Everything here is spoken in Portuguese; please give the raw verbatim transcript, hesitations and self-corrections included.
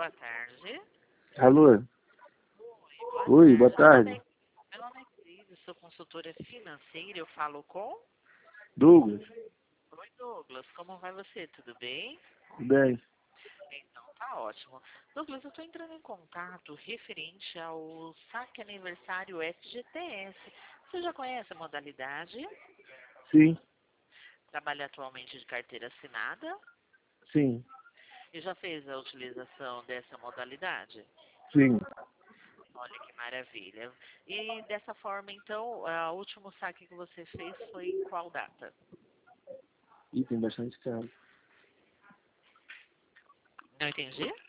boa tarde. Alô? Boa Oi, boa tarde. tarde. Meu nome é Cris, eu sou consultora financeira, eu falo com... Douglas? Oi, Douglas, como vai você? Tudo bem? Tudo bem? Então, tá ótimo. Douglas, eu estou entrando em contato referente ao saque aniversário S G T S. Você já conhece a modalidade? Sim, Trabalha atualmente de carteira assinada sim, e já fez a utilização dessa modalidade? sim. Olha que maravilha. E dessa forma, então, o último saque que você fez foi em qual data? Ih, tem bastante carro. Não entendi?